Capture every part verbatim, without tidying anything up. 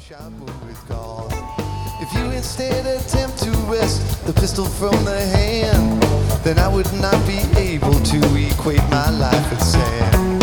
shot would cause. If you instead attempt to wrest the pistol from the hand, then I would not be able to equate my life with sand.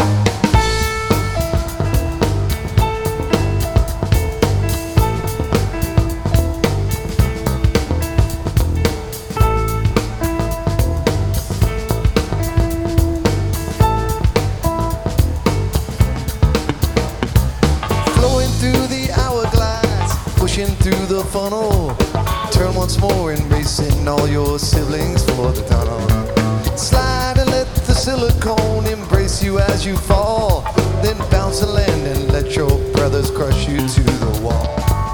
Through the funnel, turn once more, embracing all your siblings for the tunnel. Slide and let the silicone embrace you as you fall, then bounce and land and let your brothers crush you to the wall.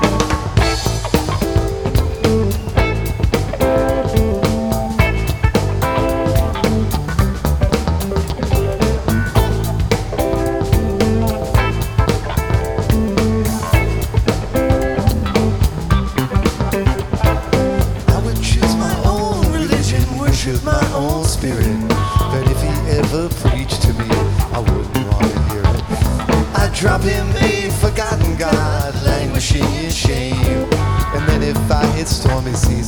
My own spirit, but if he ever preached to me, I wouldn't want to hear it. I'd drop him a forgotten God, languishing in shame, and then if I hit stormy seas,